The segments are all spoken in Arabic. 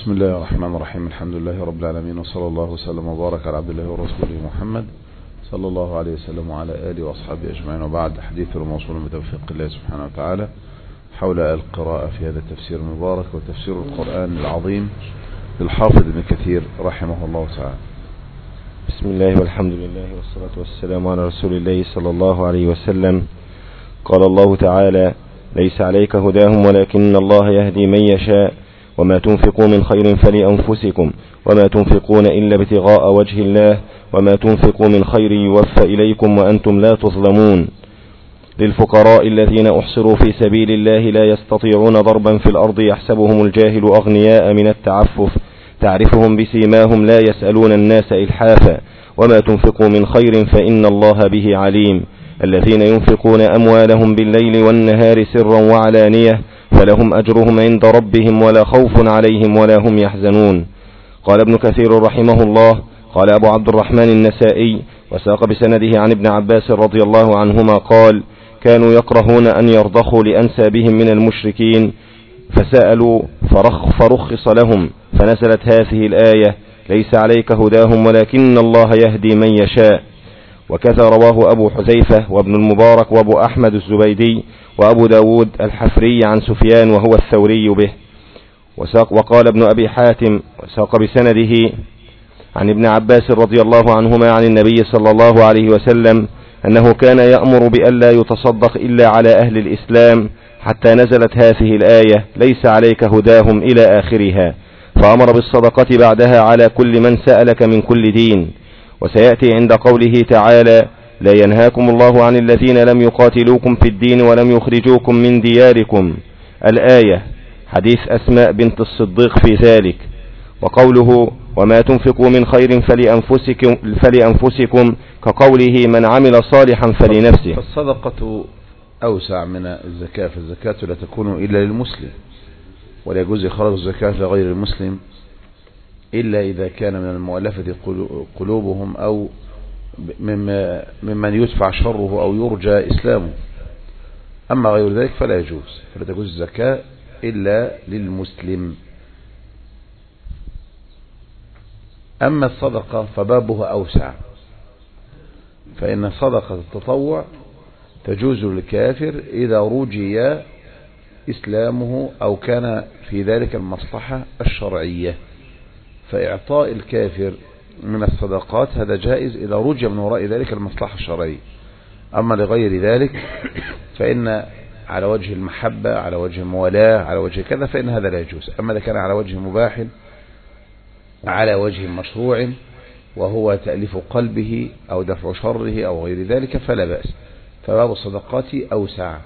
بسم الله الرحمن الرحيم. الحمد لله رب العالمين، وصلى الله وسلم وبارك على عبد الله ورسوله محمد صلى الله عليه وسلم وعلى آله وأصحابه أجمعين. وبعد، حديث الموصول بتوفيق الله سبحانه وتعالى حول القراءة في هذا التفسير المبارك وتفسير القرآن العظيم للحافظ ابن كثير رحمه الله تعالى. بسم الله والحمد لله والصلاة والسلام على رسول الله صلى الله عليه وسلم. قال الله تعالى: ليس عليك هداهم ولكن الله يهدي من يشاء وما تنفقوا من خير فلأنفسكم وما تنفقون إلا ابتغاء وجه الله وما تنفقوا من خير يوفى إليكم وأنتم لا تظلمون. للفقراء الذين أحصروا في سبيل الله لا يستطيعون ضربا في الأرض يحسبهم الجاهل أغنياء من التعفف تعرفهم بسيماهم لا يسألون الناس إلحافا وما تنفقوا من خير فإن الله به عليم. الذين ينفقون أموالهم بالليل والنهار سرا وعلانية فلهم أجرهم عند ربهم ولا خوف عليهم ولا هم يحزنون. قال ابن كثير رحمه الله: قال أبو عبد الرحمن النسائي وساق بسنده عن ابن عباس رضي الله عنهما قال: كانوا يكرهون أن يرضخوا لأنسابهم من المشركين فسألوا فرخص لهم فنزلت هذه الآية: ليس عليك هداهم ولكن الله يهدي من يشاء. وكذا رواه أبو حذيفة وابن المبارك وابو أحمد الزبيدي وأبو داود الحفري عن سفيان وهو الثوري به. وقال ابن أبي حاتم وساق بسنده عن ابن عباس رضي الله عنهما عن النبي صلى الله عليه وسلم أنه كان يأمر بألا يتصدق إلا على أهل الإسلام حتى نزلت هذه الآية: ليس عليك هداهم إلى آخرها، فأمر بالصدقة بعدها على كل من سألك من كل دين. وسيأتي عند قوله تعالى: لا ينهاكم الله عن الذين لم يقاتلوكم في الدين ولم يخرجوكم من دياركم الآية، حديث أسماء بنت الصديق في ذلك. وقوله: وما تنفقوا من خير فلأنفسكم كقوله: من عمل صالحا فلنفسه. فالصدقة أوسع من الزكاة، فالزكاة لا تكون إلا للمسلم، ولا يجوز إخراج الزكاة لغير المسلم إلا إذا كان من المؤلفة قلوبهم أو ممن يدفع شره أو يرجى إسلامه. أما غير ذلك فلا يجوز، فلا تجوز الزكاة إلا للمسلم. أما الصدقة فبابها أوسع، فإن صدقة التطوع تجوز للكافر إذا رجي إسلامه أو كان في ذلك المصلحة الشرعية، فإعطاء الكافر من الصدقات هذا جائز إذا رجي من وراء ذلك المصلحة الشرعية. أما لغير ذلك فإن على وجه المحبة، على وجه الموالاة، على وجه كذا، فإن هذا لا يجوز. أما إذا كان على وجه مباح، على وجه مشروع، وهو تأليف قلبه أو دفع شره أو غير ذلك فلا بأس. فباب الصدقات أوسع،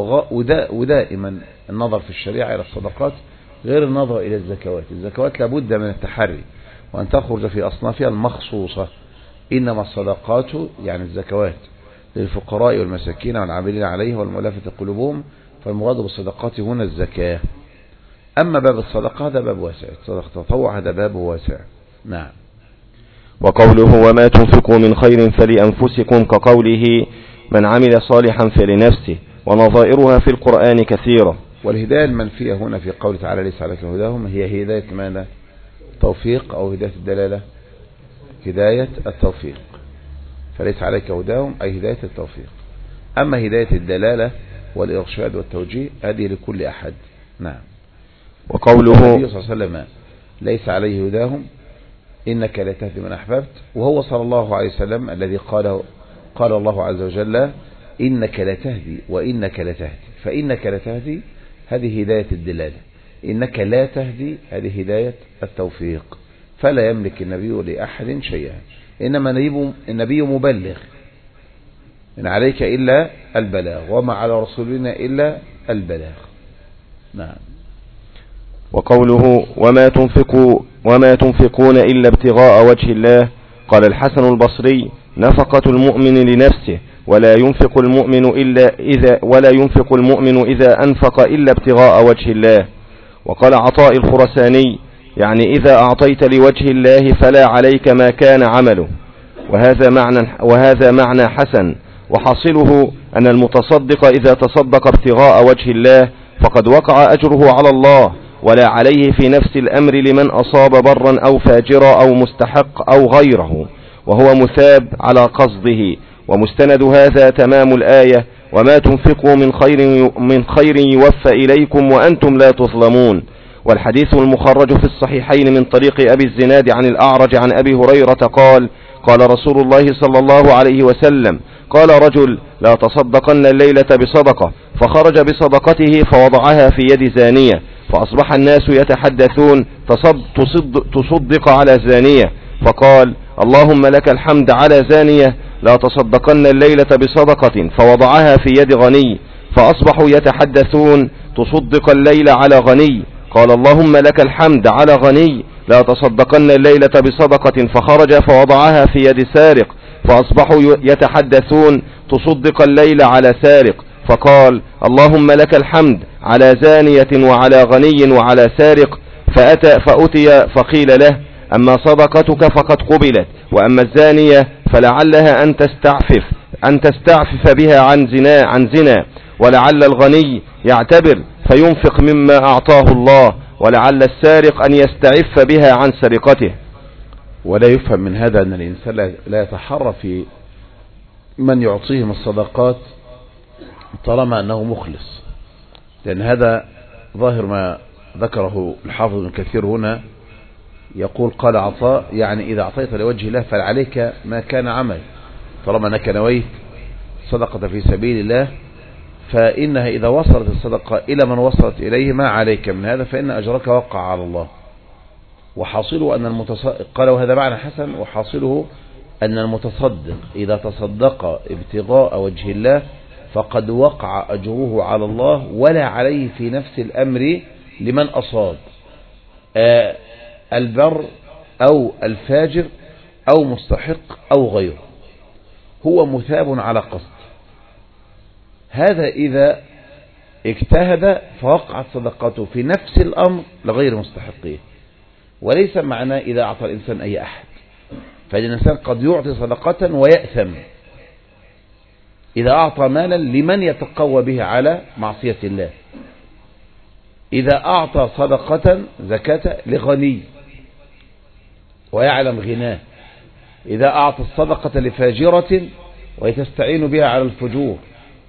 ودائما النظر في الشريعة إلى الصدقات غير النظر إلى الزكوات. الزكوات لابد من التحري وأن تخرج في أصنافها المخصوصة. إنما الصدقات يعني الزكوات للفقراء والمساكين والعاملين عليه والمؤلفة قلوبهم، فالمراد بالصدقات هنا الزكاة. أما باب الصدقة هذا باب واسع، صدقة التطوع هذا باب واسع. نعم. وقوله: وما تنفقوا من خير فلأنفسكم كقوله: من عمل صالحا فلنفسه. ونظائرها في القرآن كثيرة. والهداية المنفية هنا في قول تعالى: ليس عليك هداهم، هي هداية ماذا؟ توفيق أو هداية الدلالة؟ هداية التوفيق. فليس عليك هداهم أي هداية التوفيق. أما هداية الدلالة والإرشاد والتوجيه هذه لكل أحد. نعم. وقوله النبي صلى الله عليه وسلم: ليس عليه هداهم إنك لا تهدي من أحببت، وهو صلى الله عليه وسلم الذي قال الله عز وجل: إنك لا تهدي وإنك لا تهدي. فإنك لا تهدي هذه هداية الدلالة، إنك لا تهدي هذه هداية التوفيق. فلا يملك النبي لأحد شيئا، إنما النبي مبلغ، إن عليك إلا البلاغ وما على رسولنا إلا البلاغ. نعم. وقوله: وما تنفقون إلا ابتغاء وجه الله. قال الحسن البصري: نفقة المؤمن لنفسه، ولا ينفق المؤمن إذا أنفق إلا ابتغاء وجه الله. وقال عطاء الخرساني: يعني إذا أعطيت لوجه الله فلا عليك ما كان عمله. وهذا معنى حسن، وحاصله أن المتصدق إذا تصدق ابتغاء وجه الله فقد وقع أجره على الله، ولا عليه في نفس الأمر لمن أصاب برا أو فاجرا أو مستحق أو غيره، وهو مثاب على قصده. ومستند هذا تمام الآية: وما تنفقوا من خير يوفى إليكم وأنتم لا تظلمون. والحديث المخرج في الصحيحين من طريق أبي الزناد عن الأعرج عن أبي هريرة قال: قال رسول الله صلى الله عليه وسلم: قال رجل: لا تصدقن الليلة بصدقة، فخرج بصدقته فوضعها في يد زانية، فأصبح الناس يتحدثون: تصدق على زانية، فقال: اللهم لك الحمد على زانية، لا تصدقن الليلة بصدقة، فوضعها في يد غني، فأصبحوا يتحدثون: تصدق الليل على غني، قال: اللهم لك الحمد على غني، لا تصدقن الليلة بصدقة، فخرج فوضعها في يد سارق، فأصبحوا يتحدثون: تصدق الليل على سارق، فقال: اللهم لك الحمد على زانية وعلى غني وعلى سارق، فأتي فقيل له: أما صدقتك فقد قبلت، وأما الزانية فلعلها أن تستعفف بها عن زنا، ولعل الغني يعتبر فينفق مما أعطاه الله، ولعل السارق أن يستعف بها عن سرقته. ولا يفهم من هذا أن الإنسان لا يتحرى في من يعطيهم الصدقات طالما أنه مخلص، لأن هذا ظاهر ما ذكره الحافظ ابن كثير هنا، يقول: قال عطاء: يعني إذا أعطيت لوجه الله فعليك ما كان عمل، طالما أنك نويت صدقة في سبيل الله، فإنها إذا وصلت الصدقة إلى من وصلت إليه ما عليك من هذا، فإن أجرك وقع على الله. وحاصله أن المتصدق، قال وهذا معنى حسن، وحاصله أن المتصدق إذا تصدق ابتغاء وجه الله فقد وقع أجره على الله، ولا عليه في نفس الأمر لمن أصاب البر أو الفاجر أو مستحق أو غيره، هو مثاب على قصد. هذا إذا اجتهد فوقعت صدقته في نفس الأمر لغير مستحقيه، وليس معناه إذا أعطى الإنسان أي أحد، فإن الإنسان قد يعطي صدقة ويأثم إذا أعطى مالا لمن يتقوى به على معصية الله. إذا أعطى صدقة زكاة لغني ويعلم غناه، إذا أعطى الصدقة لفاجرة ويتستعين بها على الفجور،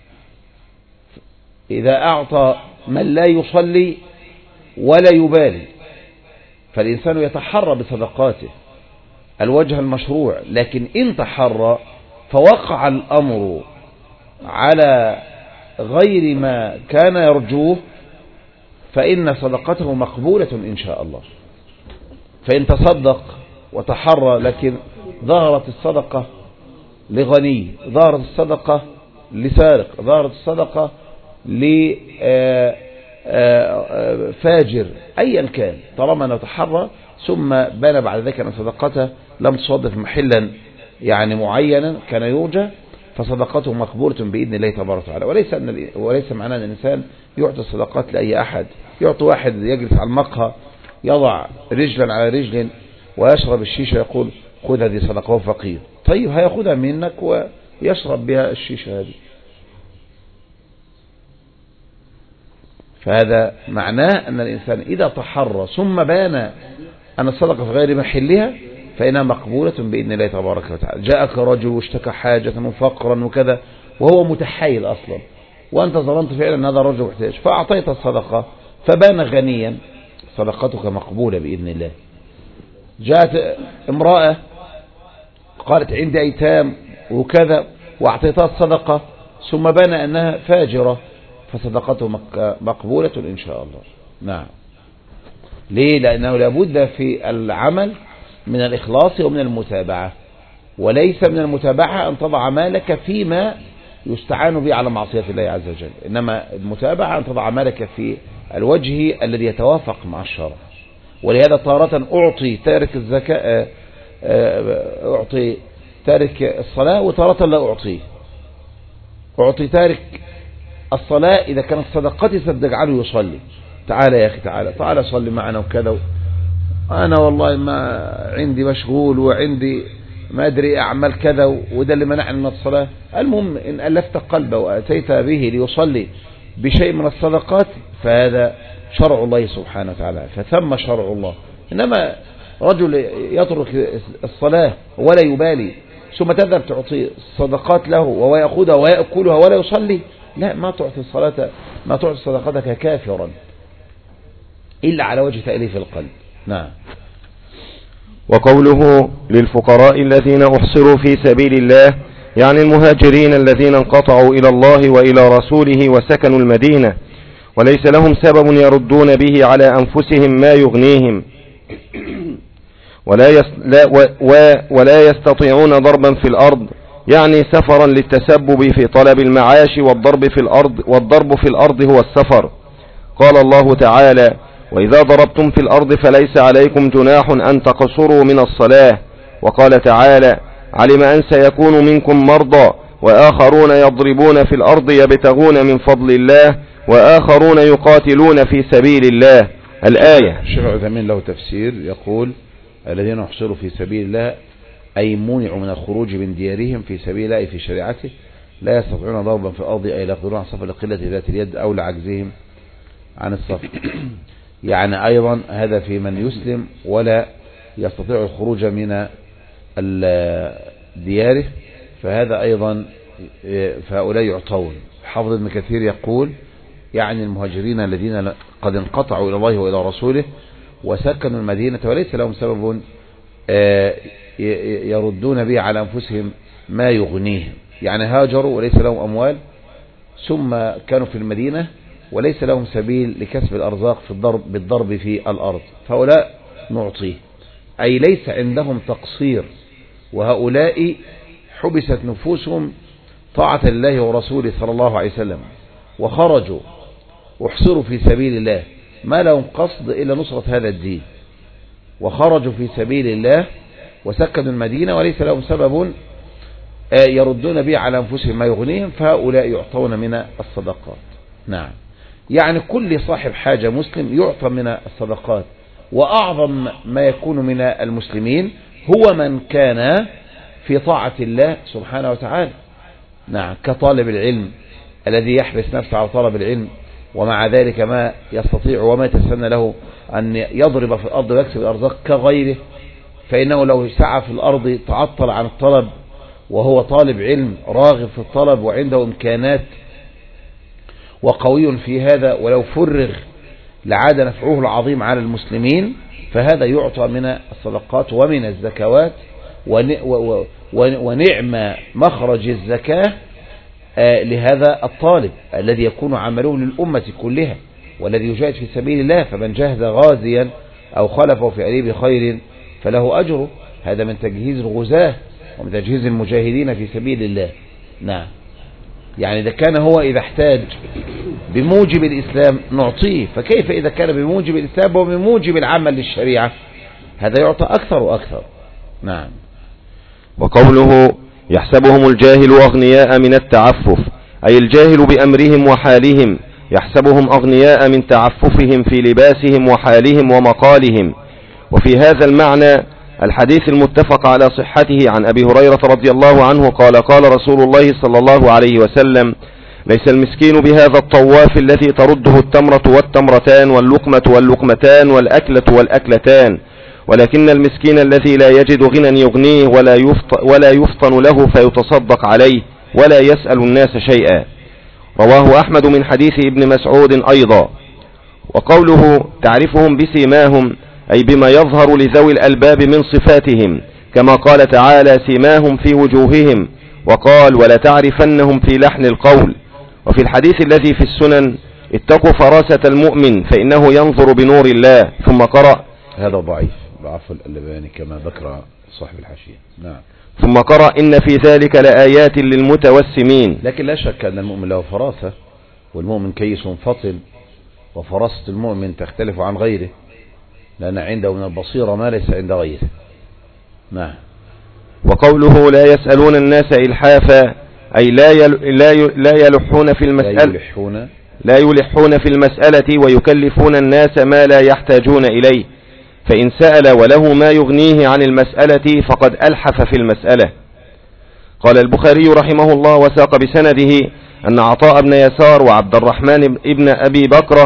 إذا أعطى من لا يصلي ولا يبالي، فالإنسان يتحرى بصدقاته الوجه المشروع. لكن إن تحرى فوقع الأمر على غير ما كان يرجوه فإن صدقته مقبولة إن شاء الله. فإن تصدق وتحرى لكن ظهرت الصدقة لغني، ظهرت الصدقة لسارق، ظهرت الصدقة لفاجر، أيا كان، طالما أنه تحرى ثم بان بعد ذلك أن صدقته لم تصادف محلا يعني معينا كان يرجى، فصدقته مقبولة بإذن الله تبارك وتعالى. وليس معناه أن الإنسان يعطي الصدقات لأي أحد. يعطي واحد يجلس على المقهى يضع رجلا على رجل ويشرب الشيشة يقول: خذ هذه صدقة، هو فقير. طيب هياخدها منك ويشرب بها الشيشة هذه. فهذا معناه أن الإنسان إذا تحرى ثم بان أن الصدقة في غير محلها فإنها مقبولة بإذن الله تبارك وتعالى. جاءك رجل واشتكى حاجة وفقرا وكذا وهو متحايل أصلا، وأنت ظننت فعلا أن هذا الرجل محتاج فأعطيت الصدقة فبان غنيا، صدقتك مقبولة بإذن الله. جاءت امرأة قالت: عندي أيتام وكذا، وأعطيتها الصدقة ثم بان أنها فاجرة، فصدقته مقبولة إن شاء الله. نعم. ليه؟ لأنه لابد في العمل من الإخلاص ومن المتابعة، وليس من المتابعة أن تضع مالك فيما يستعان به على معصية الله عز وجل، إنما المتابعة أن تضع مالك في الوجه الذي يتوافق مع الشرع. ولهذا تارة أعطي تارك الزكاة، أعطي تارك الصلاة، وتارة لا أعطي تارك الصلاة إذا كانت صدقتي ستجعله يصلي. تعال يا أخي، تعال صلي معنا وكذا، أنا والله ما عندي مشغول وعندي ما أدري أعمل كذا، وده اللي منعني من الصلاة. المهم إن ألفت قلبه وأتيت به ليصلي بشيء من الصدقات فهذا شرع الله سبحانه وتعالى، فثم شرع الله. إنما رجل يترك الصلاة ولا يبالي، ثم تذهب تعطي الصدقات له وهو يأخذها ويأكلها ولا يصلي، لا، ما تعطي صدقتك كافرا إلا على وجه تأليف القلب. نعم. وقوله للفقراء الذين أحصروا في سبيل الله، يعني المهاجرين الذين انقطعوا إلى الله وإلى رسوله وسكنوا المدينة وليس لهم سبب يردون به على أنفسهم ما يغنيهم، ولا يستطيعون ضربا في الأرض، يعني سفرا للتسبب في طلب المعاش، والضرب في الأرض هو السفر. قال الله تعالى: وإذا ضربتم في الأرض فليس عليكم جناح أن تقصروا من الصلاة. وقال تعالى: علم أن سيكون منكم مرضى وآخرون يضربون في الأرض يبتغون من فضل الله وآخرون يقاتلون في سبيل الله. الآية. الشيخ عثيمين له تفسير يقول: الذين احصروا في سبيل الله أي منعوا من الخروج من ديارهم في سبيل الله في شريعته، لا يستطيعون ضربا في الأرض أي لا يقدرون عن سفر لقلة ذات اليد أو لعجزهم عن السفر. يعني أيضا هذا في من يسلم ولا يستطيع الخروج من دياره، فهذا أيضا فهؤلاء يعطون. حافظ ابن كثير يقول: يعني المهاجرين الذين قد انقطعوا إلى الله وإلى رسوله وسكنوا المدينة وليس لهم سبب يردون به على أنفسهم ما يغنيهم، يعني هاجروا وليس لهم أموال، ثم كانوا في المدينة وليس لهم سبيل لكسب الأرزاق بالضرب في الأرض، فهؤلاء نعطيه، أي ليس عندهم تقصير، وهؤلاء حبست نفوسهم طاعة الله ورسوله صلى الله عليه وسلم، وخرجوا واحصروا في سبيل الله، ما لهم قصد إلا نصرة هذا الدين، وخرجوا في سبيل الله وسكنوا المدينة وليس لهم سبب يردون به على أنفسهم ما يغنيهم، فهؤلاء يعطون من الصدقات. نعم. يعني كل صاحب حاجة مسلم يعطى من الصدقات، وأعظم ما يكون من المسلمين هو من كان في طاعة الله سبحانه وتعالى. نعم. كطالب العلم الذي يحبس نفسه على طلب العلم ومع ذلك ما يستطيع وما يتسنى له أن يضرب في الأرض ويكسب الأرزاق كغيره، فإنه لو سعى في الأرض تعطل عن الطلب وهو طالب علم راغب في الطلب وعنده إمكانات وقوي في هذا، ولو فرغ لعاد نفعه العظيم على المسلمين، فهذا يعطى من الصدقات ومن الزكوات، ونعم مخرج الزكاة لهذا الطالب الذي يكون عمله للأمة كلها والذي يجاهد في سبيل الله، فمن جاهد غازيا أو خلفه في عليه بخير فله أجره. هذا من تجهيز الغزاة ومن تجهيز المجاهدين في سبيل الله. نعم. يعني إذا كان هو إذا احتاج بموجب الإسلام نعطيه، فكيف إذا كان بموجب الإسلام وبموجب العمل للشريعة؟ هذا يعطى أكثر وأكثر. نعم. وقوله: يحسبهم الجاهل أغنياء من التعفف، أي الجاهل بأمرهم وحالهم، يحسبهم أغنياء من تعففهم في لباسهم وحالهم ومقالهم. وفي هذا المعنى الحديث المتفق على صحته عن أبي هريرة رضي الله عنه قال: قال رسول الله صلى الله عليه وسلم: ليس المسكين بهذا الطواف الذي ترده التمرة والتمرتان واللقمة واللقمتان والأكلة والأكلتان، ولكن المسكين الذي لا يجد غنى يغنيه ولا يفطن له فيتصدق عليه ولا يسأل الناس شيئا. رواه أحمد من حديث ابن مسعود أيضا. وقوله: تعرفهم بسيماهم، أي بما يظهر لذوي الألباب من صفاتهم، كما قال تعالى: سيماهم في وجوههم، وقال: ولا تعرفنهم في لحن القول. وفي الحديث الذي في السنن: اتقوا فراسة المؤمن فإنه ينظر بنور الله. ثم قرأ. هذا ضعيف ضعف الألباني كما ذكر صاحب الحاشية. نعم. ثم قرأ: إن في ذلك لآيات للمتوسمين. لكن لا شك أن المؤمن له فراسة، والمؤمن كيس فطن، وفراسة المؤمن تختلف عن غيره، لأن عنده من البصيرة ما ليس عند غيره. نعم. وقوله: لا يسألون الناس إلحافا، أي لا يلحون في المسألة، لا يلحون في المسألة ويكلفون الناس ما لا يحتاجون إليه، فإن سأل وله ما يغنيه عن المسألة فقد ألحف في المسألة. قال البخاري رحمه الله وساق بسنده أن عطاء بن يسار وعبد الرحمن ابن أبي بكرة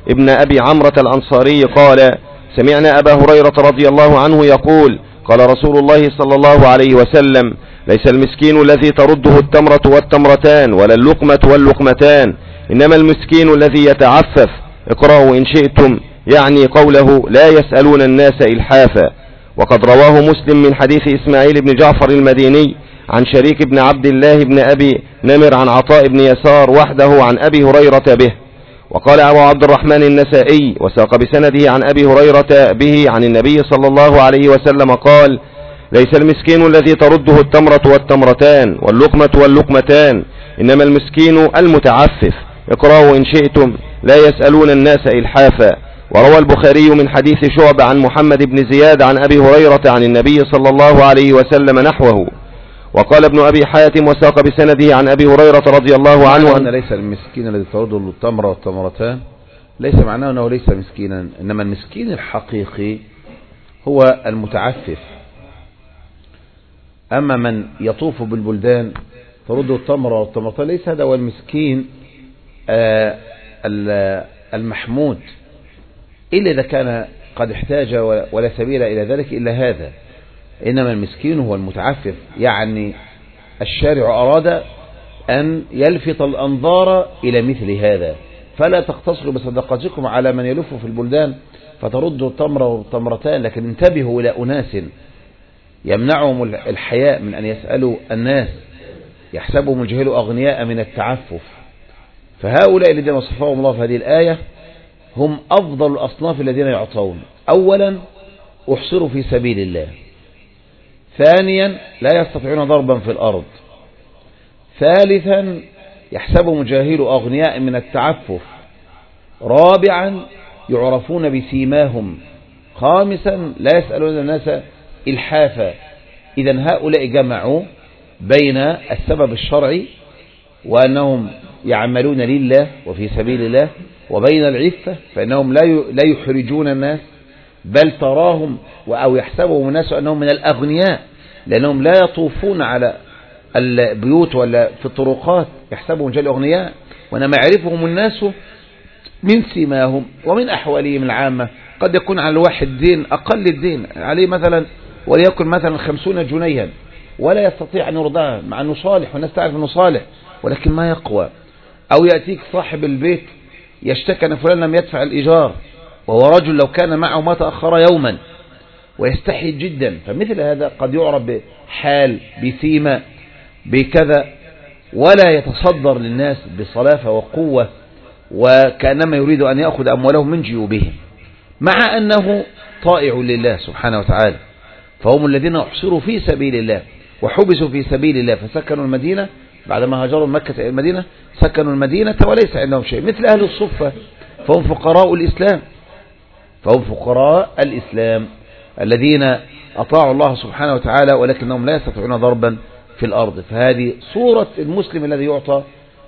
ابن أبي عمرة الأنصاري قال: سمعنا أبا هريرة رضي الله عنه يقول: قال رسول الله صلى الله عليه وسلم: ليس المسكين الذي ترده التمرة والتمرتان ولا اللقمة واللقمتان، إنما المسكين الذي يتعفف. اقرأوا إن شئتم، يعني قوله لا يسألون الناس إلحافا. وقد رواه مسلم من حديث إسماعيل بن جعفر المديني عن شريك بن عبد الله بن أبي نمر عن عطاء بن يسار وحده عن أبي هريرة به. وقال أبو عبد الرحمن النسائي وساق بسنده عن أبي هريرة به عن النبي صلى الله عليه وسلم قال: ليس المسكين الذي ترده التمرة والتمرتان واللقمة واللقمتان، إنما المسكين المتعفف. اقرأوا إن شئتم، لا يسألون الناس إلحافا. وروى البخاري من حديث شعبة عن محمد بن زياد عن أبي هريرة عن النبي صلى الله عليه وسلم نحوه. وقال ابن أبي حاتم وساق بسنده عن أبي هريرة رضي الله عنه أن ليس المسكين الذي ترده التمرة والتمرتان ليس معناه أنه ليس مسكينا، إنما المسكين الحقيقي هو المتعفف. أما من يطوف بالبلدان ترده التمرة والتمرتان ليس هذا هو المسكين المحمود، إلا إذا كان قد احتاج ولا سبيل إلى ذلك إلا هذا. إنما المسكين هو المتعفف، يعني الشارع أراد أن يلفت الأنظار إلى مثل هذا، فلا تقتصروا بصدقاتكم على من يلف في البلدان فتردوا التمرة والتمرتان، لكن انتبهوا إلى أناس يمنعهم الحياء من أن يسألوا الناس، يحسبهم الجهل أغنياء من التعفف. فهؤلاء الذين وصفهم الله في هذه الآية هم أفضل الأصناف الذين يعطون. أولا أحصروا في سبيل الله، ثانيا لا يستطيعون ضربا في الأرض، ثالثا يحسبهم الجاهل أغنياء من التعفف، رابعا يعرفون بسيماهم، خامسا لا يسألون الناس إلحافا. إذن هؤلاء جمعوا بين السبب الشرعي وأنهم يعملون لله وفي سبيل الله، وبين العفة فإنهم لا يحرجون الناس، بل تراهم أو يحسبهم الناس أنهم من الأغنياء لأنهم لا يطوفون على البيوت ولا في الطرقات، يحسبهم جل أغنياء، وإنما يعرفهم الناس من سيماهم ومن أحوالهم العامة. قد يكون على الواحد دين أقل الدين عليه مثلا وليكن مثلا 50 جنيها ولا يستطيع أن يرضاها، مع أنه صالح والناس تعرف أنه صالح ولكن ما يقوى. أو يأتيك صاحب البيت يشتكى أن فلان لم يدفع الإيجار، وهو رجل لو كان معه ما تأخر يوما، ويستحي جدا. فمثل هذا قد يعرف بحال بسيمة بكذا، ولا يتصدر للناس بصلافة وقوة وكأنما يريد أن يأخذ أموالهم من جيوبهم، مع أنه طائع لله سبحانه وتعالى. فهم الذين احصروا في سبيل الله وحبسوا في سبيل الله، فسكنوا المدينة بعدما هاجروا من مكة إلى المدينة، سكنوا المدينة وليس عندهم شيء، مثل أهل الصفة. فهم فقراء الإسلام، فهم فقراء الإسلام الذين أطاعوا الله سبحانه وتعالى ولكنهم لا يستطيعون ضربا في الأرض. فهذه صورة المسلم الذي يعطى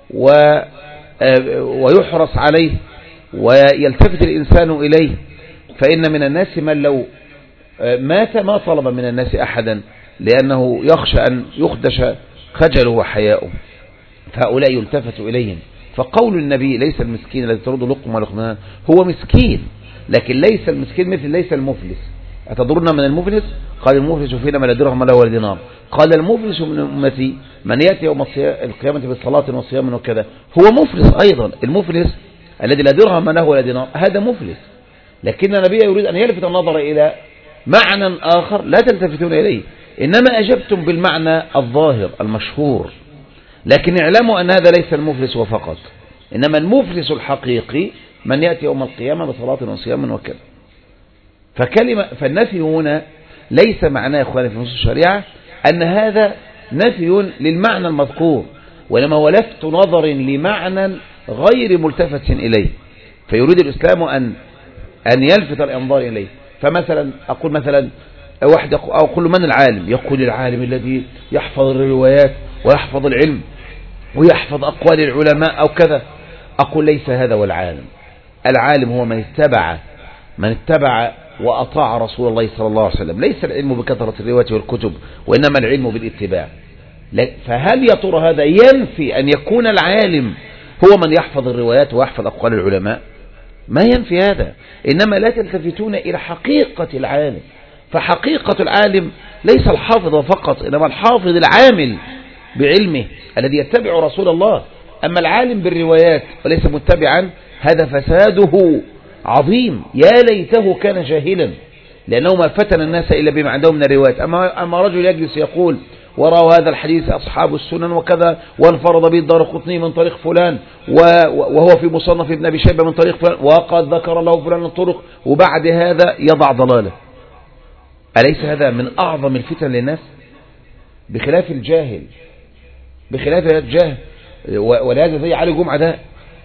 ويحرص عليه ويلتفت الإنسان إليه. فإن من الناس من لو مات ما طلب من الناس أحدا لأنه يخشى أن يخدش خجله وحياؤه، فهؤلاء يلتفت إليهم. فقول النبي ليس المسكين الذي ترد لقمة ولقمان، هو مسكين لكن ليس المسكين مثل ليس المفلس. أتدرون من المفلس؟ قال المفلس فينا من لا درهم له ولا دينار. قال المفلس من أمتي من يأتي يوم القيامة بصلاة وصيام وكذا، هو مفلس أيضا. المفلس الذي لا درهم له ولا دينار هذا مفلس، لكن النبي يريد أن يلفت النظر إلى معنى آخر لا تلتفتون إليه، إنما أجبتم بالمعنى الظاهر المشهور. لكن اعلموا أن هذا ليس المفلس وفقط، إنما المفلس الحقيقي من يأتي يوم القيامة بصلاة وصيام وكذا. فالنفي هنا ليس معناه يا إخواني في نصوص الشريعة أن هذا نفي للمعنى المذكور، وإنما هو لفت نظر لمعنى غير ملتفت إليه، فيريد الإسلام أن يلفت الأنظار إليه. فمثلا أقول مثلا واحد أقول من العالم؟ يقول العالم الذي يحفظ الروايات ويحفظ العلم ويحفظ أقوال العلماء أو كذا. أقول ليس هذا هو العالم. العالم هو من اتبع وأطاع رسول الله صلى الله عليه وسلم. ليس العلم بكثرة الروايات والكتب، وإنما العلم بالاتباع. فهل يا ترى هذا ينفي أن يكون العالم هو من يحفظ الروايات ويحفظ أقوال العلماء؟ ما ينفي هذا، إنما لا تلتفتون إلى حقيقة العالم. فحقيقة العالم ليس الحافظ فقط، إنما الحافظ العامل بعلمه الذي يتبع رسول الله. أما العالم بالروايات وليس متبعا هذا فساده عظيم، يا ليته كان جاهلا، لأنه ما فتن الناس إلا بما عندهم من الروايات. أما رجل يجلس يقول وراء هذا الحديث أصحاب السنن وكذا، وانفرد به الدارقطني من طريق فلان، وهو في مصنف ابن أبي شيبة من طريق فلان، وقد ذكر له فلان الطرق، وبعد هذا يضع ضلاله. أليس هذا من أعظم الفتن للناس؟ بخلاف الجاهل، بخلاف الجاهل. ولهذا زي علي جمعة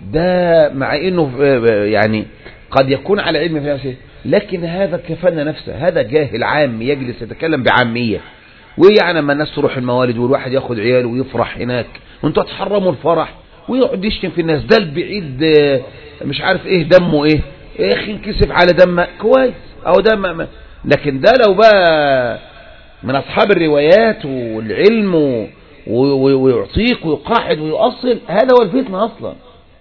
ده مع انه يعني قد يكون على علم في نفسه، لكن هذا كفن نفسه، هذا جاهل عام يجلس يتكلم بعامية. ويعني لما الناس تروح الموالد والواحد ياخد عياله ويفرح هناك، وانتوا تحرموا الفرح، ويقعد يشتم في الناس، ده البعيد مش عارف ايه دمه ايه، يا اخي انكسف على دمك كويس او دم. لكن ده لو بقى من اصحاب الروايات والعلم ويعطيك ويقاعد ويؤصل، هذا هو الفتنة اصلا.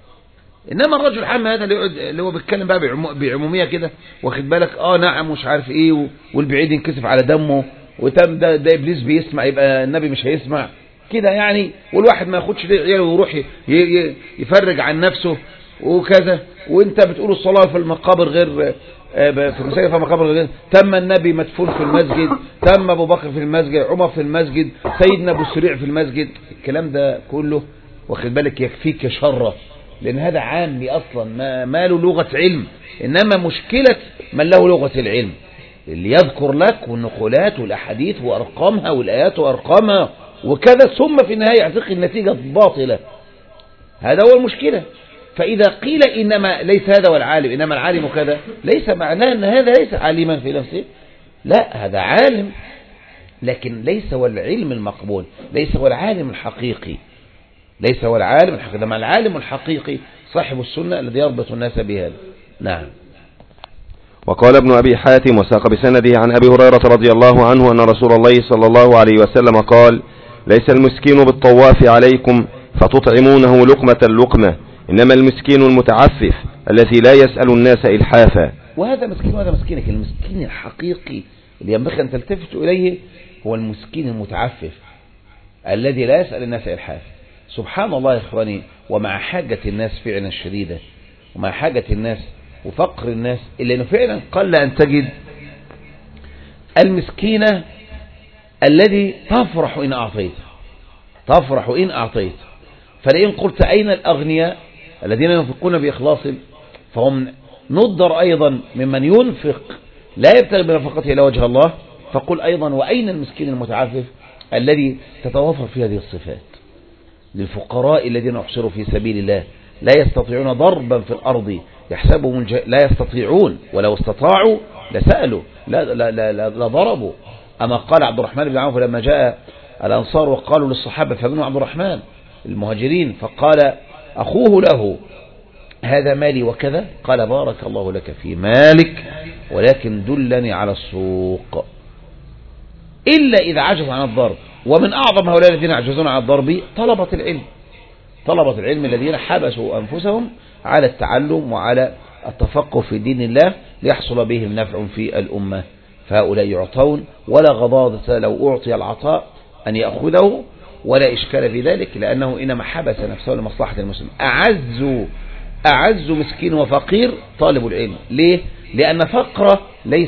انما الرجل العام هذا اللي هو بيتكلم بقى بعموميه كده، واخد بالك، نعم مش عارف ايه، والبعيد ينكسف على دمه، وتم ده ابليس بيسمع يبقى النبي مش هيسمع كده يعني، والواحد ما ياخدش عياله ويروح يفرج عن نفسه وكذا. وانت بتقول الصلاه في المقابر غير في المساجد، في المقابر غير، تم النبي مدفون في المسجد، تم ابو بكر في المسجد، عمر في المسجد، سيدنا ابو سريع في المسجد. الكلام ده كله واخد بالك يكفيك شره، لأن هذا عامي أصلا ما له لغة علم. إنما مشكلة من له لغة العلم اللي يذكر لك والنقولات والأحاديث وأرقامها والآيات وأرقامها وكذا، ثم في النهاية يعطيك النتيجة باطلة. هذا هو المشكلة. فإذا قيل إنما ليس هذا والعالم، إنما العالم كذا، ليس معناه أن هذا ليس عالما في نفسه، لا، هذا عالم، لكن ليس هو العلم المقبول، ليس هو العالم الحقيقي، ليس هو العالم الحقيقي. لما العالم الحقيقي صاحب السنة الذي يربط الناس بهذا. نعم. وقال ابن أبي حاتم وساق بسنده عن أبي هريرة رضي الله عنه أن رسول الله صلى الله عليه وسلم قال: ليس المسكين بالطواف عليكم فتطعمونه لقمة، إنما المسكين المتعفف الذي لا يسأل الناس إلحافا. وهذا مسكين وهذا مسكينك. المسكين الحقيقي اللي ينبغي أن تلتفت إليه هو المسكين المتعفف الذي لا يسأل الناس إلحافا. سبحان الله يا إخواني، ومع حاجة الناس فعلا الشديدة، ومع حاجة الناس وفقر الناس، إلا أنه فعلا قل أن تجد المسكين الذي تفرح إن أعطيت، تفرح إن أعطيت. فلئن قلت أين الأغنياء الذين ينفقون بإخلاص، فهم نضر أيضا ممن ينفق لا يبتغي بنفقته إلى وجه الله. فقل أيضا وأين المسكين المتعفف الذي تتوفر في هذه الصفات؟ للفقراء الذين احصروا في سبيل الله لا يستطيعون ضربا في الأرض يحسبهم لا يستطيعون، ولو استطاعوا لسألوا لا ضربوا. أما قال عبد الرحمن بن عوف لما جاء الأنصار وقالوا للصحابة فمنهم عبد الرحمن المهاجرين، فقال أخوه له: هذا مالي وكذا، قال: بارك الله لك في مالك، ولكن دلني على السوق. إلا إذا عجز عن الضرب. ومن أعظم هؤلاء الذين يعجزون عن الضرب طلبة العلم، طلبة العلم الذين حبسوا أنفسهم على التعلم وعلى التفقه في دين الله ليحصل بهم نفع في الأمة. فهؤلاء يعطون ولا غضاضة لو أعطي العطاء أن يأخذه، ولا إشكال في ذلك، لأنه إنما حبس نفسه لمصلحة المسلم. أعز مسكين وفقير طالب العلم. ليه؟ لأن فقره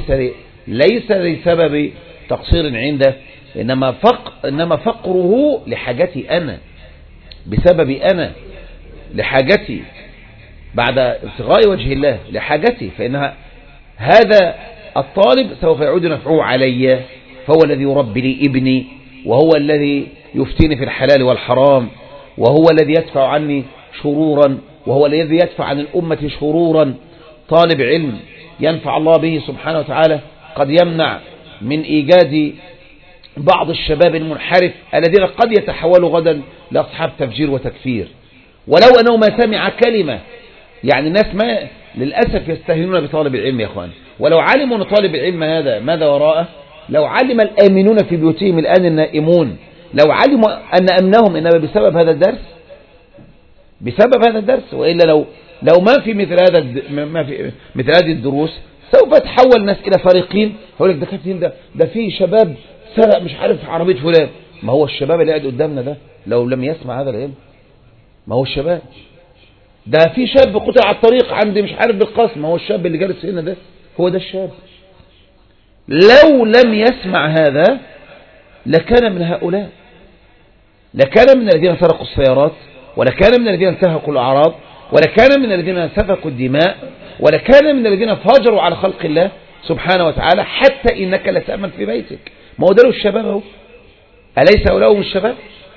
ليس لسبب تقصير عنده، إنما فقره لحاجتي أنا، بسبب أنا لحاجتي، بعد ابتغاء وجه الله لحاجتي. فإنها هذا الطالب سوف يعود نفعه علي، فهو الذي يربي لي ابني، وهو الذي يفتيني في الحلال والحرام، وهو الذي يدفع عني شرورا، وهو الذي يدفع عن الأمة شرورا. طالب علم ينفع الله به سبحانه وتعالى قد يمنع من إيجاد بعض الشباب المنحرف الذين قد يتحولوا غدا لأصحاب تفجير وتكفير، ولو أنه ما سمع كلمة. يعني الناس ما للأسف يستهينون بطالب العلم يا أخوان. ولو علموا أن طالب العلم هذا ماذا وراءه، لو علم الآمنون في بيوتهم الآن النائمون، لو علموا أن أمنهم إنما بسبب هذا الدرس، بسبب هذا الدرس. وإلا لو ما في مثل هذه الدروس سوف تحول الناس إلى فريقين. هقول لك ده كابتن، ده في شباب سرق مش عارف عربية فلان. ما هو الشباب اللي قاعد قدامنا ده لو لم يسمع هذا العلم، ما هو الشباب ده في شاب قطع على الطريق عندي مش عارف بالقسم، ما هو الشاب اللي جالس هنا ده هو ده الشاب. لو لم يسمع هذا لكان من هؤلاء، لكان من الذين سرقوا السيارات، ولكان من الذين انتهكوا الأعراض، ولكان من الذين سفكوا الدماء، ولكان من الذين فاجروا على خلق الله سبحانه وتعالى، حتى إنك لتأمن في بيتك. ما هو ده له الشباب هو، أليس هؤلاء هم الشباب؟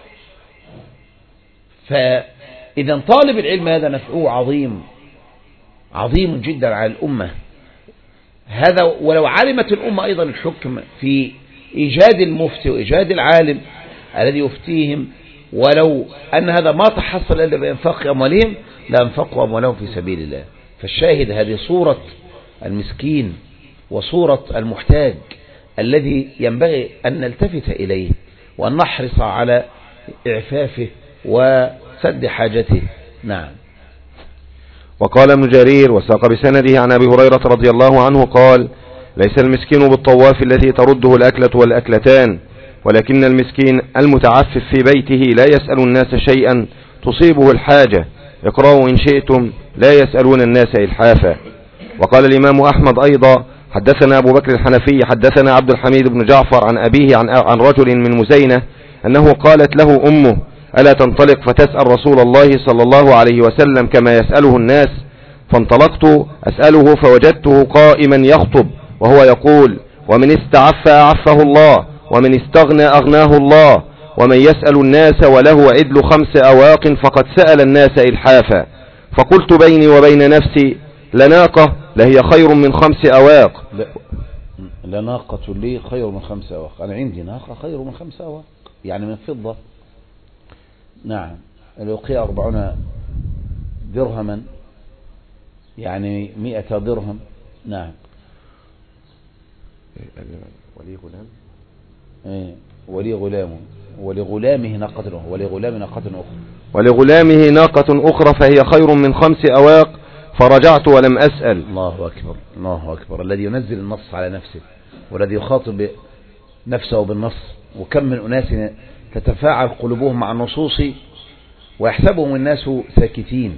فإذا طالب العلم هذا نفعه عظيم عظيم جدا على الأمة هذا. ولو علمت الأمة أيضا الحكم في إيجاد المفتي وإيجاد العالم الذي يفتيهم، ولو أن هذا ما تحصل إلا بإنفاق أموالهم لأنفقوا أموالهم في سبيل الله. فالشاهد هذه صورة المسكين وصورة المحتاج الذي ينبغي أن نلتفت إليه وأن نحرص على إعفافه وسد حاجته. نعم. وقال ابن جرير وساق بسنده عن أبي هريرة رضي الله عنه قال: ليس المسكين بالطواف الذي ترده الأكلة والأكلتان، ولكن المسكين المتعفف في بيته لا يسأل الناس شيئا تصيبه الحاجة، اقرأوا إن شئتم لا يسألون الناس إلحافا. وقال الإمام أحمد أيضا: حدثنا أبو بكر الحنفي حدثنا عبد الحميد بن جعفر عن أبيه عن رجل من مزينة أنه قالت له أمه: ألا تنطلق فتسأل رسول الله صلى الله عليه وسلم كما يسأله الناس؟ فانطلقت أسأله فوجدته قائما يخطب وهو يقول: ومن استعف أعفه الله، ومن استغنى أغناه الله، ومن يسأل الناس وله عدل 5 أواق فقد سأل الناس إلحافا. فقلت بيني وبين نفسي: لناقة لهي خير من 5 أواق. لناقة لي خير من 5 أواق. أنا عندي ناقة خير من 5 أواق، يعني من فضة. نعم. الوقية 40 درهما، يعني 100 درهم. نعم. ولي غلام. ولي غلام، ولغلامه ناقة أخرى، ولغلام ناقة أخرى، ولغلامه ناقة أخرى فهي خير من 5 أواق. فرجعت ولم أسأل. الله أكبر، الله أكبر. الذي ينزل النص على نفسه والذي يخاطب نفسه بالنص. وكم من أناس تتفاعل قلوبهم مع النصوص ويحسبهم الناس ساكتين،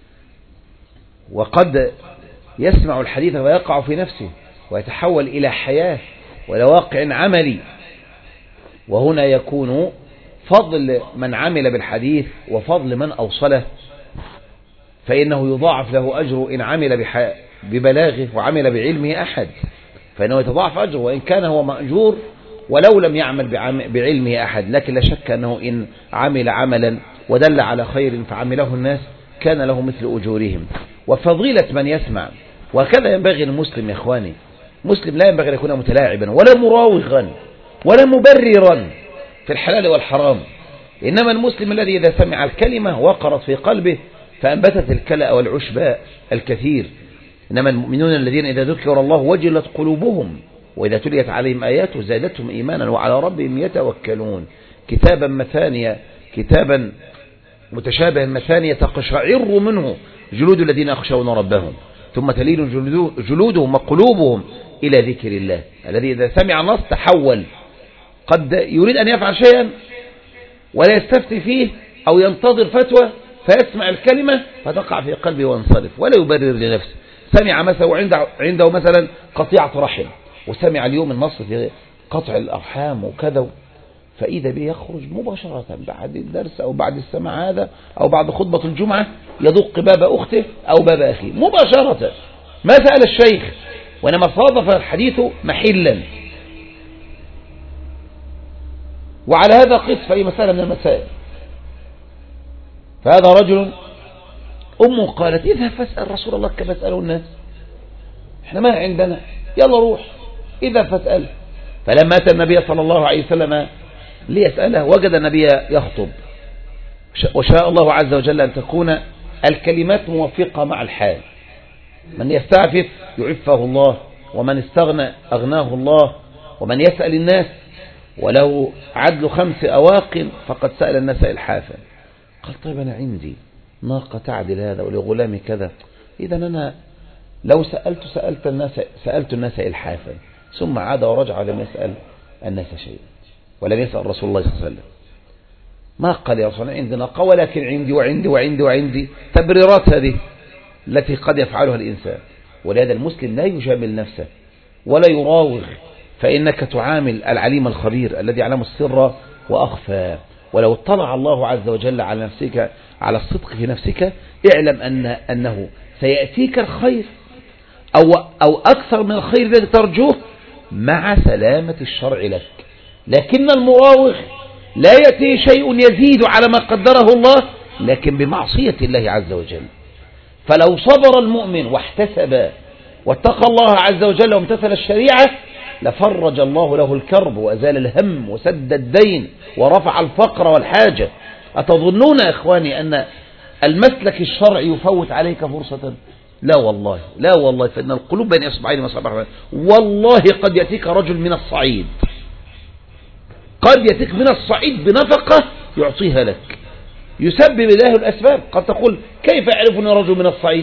وقد يسمع الحديث ويقع في نفسه ويتحول إلى حياة وإلى واقع عملي. وهنا يكون فضل من عمل بالحديث وفضل من أوصله، فإنه يضاعف له أجر إن عمل ببلاغه وعمل بعلمه أحد، فإنه يتضاعف أجره وإن كان هو مأجور ولو لم يعمل بعلمه أحد. لكن لا شك أنه إن عمل عملا ودل على خير فعمله الناس كان له مثل أجورهم. وفضيلة من يسمع. وكذا ينبغي المسلم يا إخواني. مسلم لا ينبغي أن يكون متلاعبا ولا مراوغا ولا مبررا في الحلال والحرام، إنما المسلم الذي إذا سمع الكلمة وقرت في قلبه فأنبتت الكلأ والعشباء الكثير. إنما المؤمنون الذين إذا ذكر الله وجلت قلوبهم وإذا تليت عليهم آياته زادتهم إيمانا وعلى ربهم يتوكلون. كتابا مثانيا، كتابا متشابها مثانيا تقشعر منه جلود الذين يخشون ربهم ثم تلين جلودهم وقلوبهم إلى ذكر الله. الذي إذا سمع نص تحول، قد يريد أن يفعل شيئا ولا يستفتي فيه أو ينتظر فتوى فيسمع الكلمة فتقع في قلبه وينصرف ولا يبرر لنفسه. سمع مثلا عنده مثلا قطيعة رحم، وسمع اليوم النص في قطع الأرحام وكذا، فإذا به يخرج مباشرة بعد الدرس أو بعد السماع هذا أو بعد خطبة الجمعة يدق باب أخته أو باب أخيه مباشرة، ما سأل الشيخ وإنما صادف الحديث محلا. وعلى هذا قس في مسألة من المسائل. فهذا رجل أمه قالت: اذهب فاسأل رسول الله كما يسأله الناس، احنا ما عندنا، يلا روح اذهب فاسأل. فلما أتى النبي صلى الله عليه وسلم ليسأله وجد النبي يخطب، وشاء الله عز وجل أن تكون الكلمات موافقة مع الحال. من يستعفف يعفه الله، ومن استغنى أغناه الله، ومن يسأل الناس ولو عدل 5 أواق فقد سأل الناس إلحافا. قال: طيب أنا عندي ناقة تعدل هذا ولغلام كذا. إذا أنا لو سألت الناس إلحافا ثم عاد ورجع ولم يسأل الناس شيئا ولم يسأل رسول الله صلى الله عليه وسلم، ما قال يا رسول الله عندي ناقة ولكن عندي وعندي وعندي وعندي، تبريرات هذه التي قد يفعلها الإنسان. ولهذا المسلم لا يجامل نفسه ولا يراوغ، فإنك تعامل العليم الخبير الذي يعلم السر وأخفى. ولو اطلع الله عز وجل على نفسك، على الصدق في نفسك، اعلم أنه سيأتيك الخير أو أكثر من الخير الذي ترجوه مع سلامة الشرع لك. لكن المراوغ لا يأتي شيء يزيد على ما قدره الله، لكن بمعصية الله عز وجل. فلو صبر المؤمن واحتسب واتقى الله عز وجل وامتثل الشريعة لفرج الله له الكرب وأزال الهم وسد الدين ورفع الفقر والحاجة. أتظنون يا إخواني أن المسلك الشرعي يفوت عليك فرصة؟ لا والله، لا والله، فإن القلوب بين إصبعين من أصابع الرحمن. والله قد يأتيك رجل من الصعيد، قد يأتيك من الصعيد بنفقة يعطيها لك، يسبب الله الأسباب. قد تقول كيف يعرفني رجل من الصعيد؟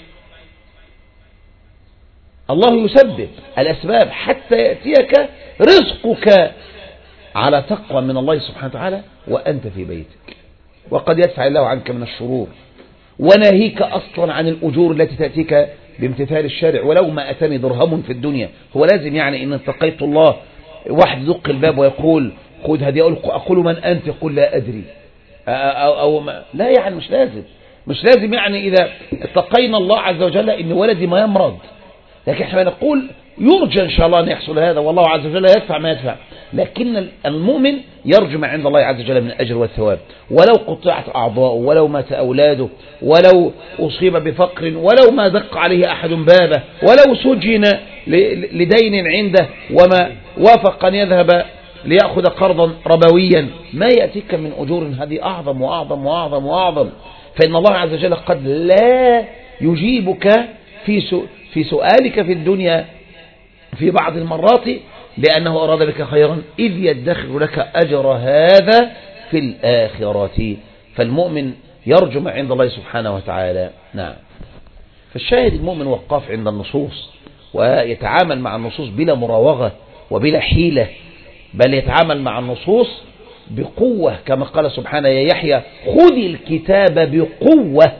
الله يسبب الأسباب حتى يأتيك رزقك على تقوى من الله سبحانه وتعالى وأنت في بيتك. وقد يدفع الله عنك من الشرور وناهيك أصلا عن الأجور التي تأتيك بامتثال الشارع. ولو ما أتاني درهم في الدنيا، هو لازم يعني إن اتقيت الله واحد يدق الباب ويقول خذ هذه، أقول من أنت؟ يقول لا أدري أو ما. لا يعني مش لازم يعني إذا اتقينا الله عز وجل إن ولدي ما يمرض، لكن احنا نقول يرجى إن شاء الله أن يحصل هذا، والله عز وجل يدفع ما يدفع. لكن المؤمن يرجو ما عند الله عز وجل من أجر والثواب، ولو قطعت أعضاؤه، ولو مات أولاده، ولو أصيب بفقر، ولو ما دق عليه أحد بابه، ولو سجن لدين عنده وما وافق أن يذهب ليأخذ قرضا ربويا، ما يأتيك من أجور هذه أعظم وأعظم وأعظم وأعظم. فإن الله عز وجل قد لا يجيبك في سؤالك في الدنيا في بعض المرات لأنه أراد بك خيرا، إذ يدخر لك أجر هذا في الآخرة. فالمؤمن يرجو ما عند الله سبحانه وتعالى. نعم. فالشاهد المؤمن وقاف عند النصوص ويتعامل مع النصوص بلا مراوغة وبلا حيلة، بل يتعامل مع النصوص بقوة كما قال سبحانه يا يحيى خذ الكتاب بقوة،